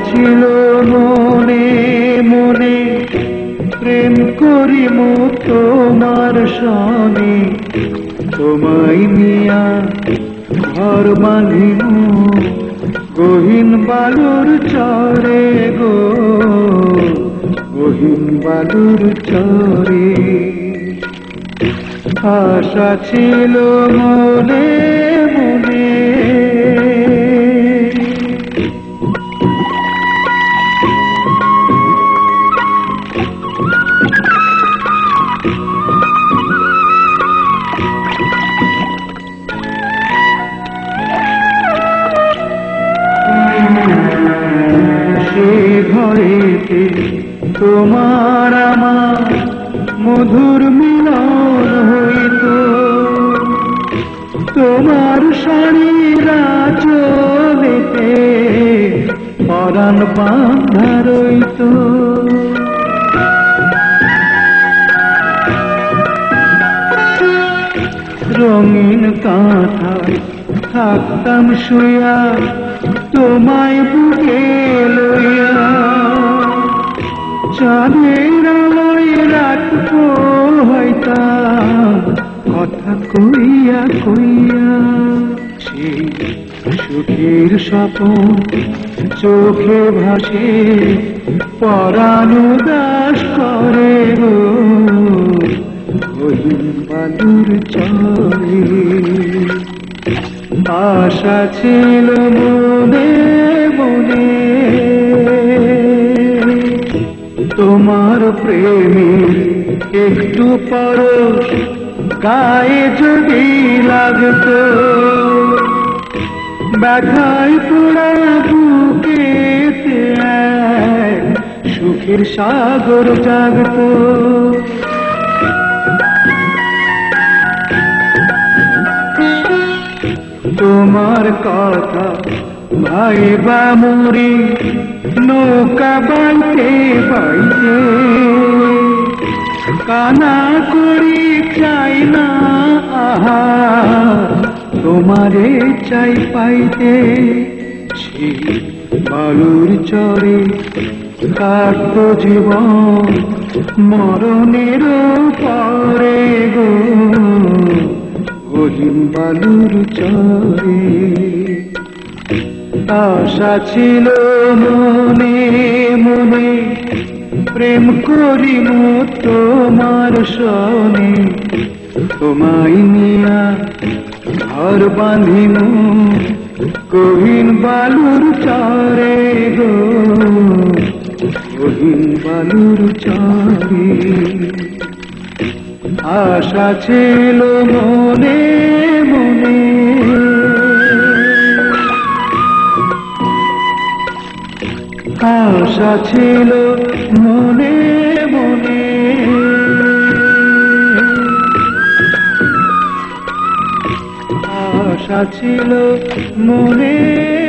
ছিল মনে মনে প্রেম করিম তোমার সনে, তোমায় নিয়া ঘর বাঁধিম গহীন বালুর চরে গো, গহীন বালুর চরে। আশা ছিল মনে মনে, সে ঘরেতে তোমার আমার মধুর মিলন হইত, তোমার শাড়ির আঁচলেতে পরাণ বাঁধা রইত। রঙিন কাঁথায় থাকতাম শুয়া তোমায় বুকে লইয়া, চাঁদের আলোয় রাখবো হইতাম কথা কইয়া কইয়া। সেই সুখের স্বপন চোখে ভাসে পরাণ উদাস করে গো, গহীন বালুর চরে। আশা ছিল মনে মনে তোমার প্রেমের একটু পরশ গায়ে যদি লাগতো, ব্যথায় পোড়া বুকেতে এক সুখের সাগর জাগতো। তোমার কথা ভাইবা মরি নৌকা বাইতে বাইতে, কানা করি চাই না আহা তোমারে চাই পাইতে। সেই বালুর চরে কাটতো জীবন মরণের পরে গো, গহীন বালুর চরে। আশা ছিল মনে মনে প্রেম করিম তোমার সনে, তোমায় নিয়া ঘর বাঁধিম গহীন বালুর চরে গো, গহীন বালুর চরে। আশা ছিল মনে মনে, আশা ছিল মনে মনে, আশা ছিল মনে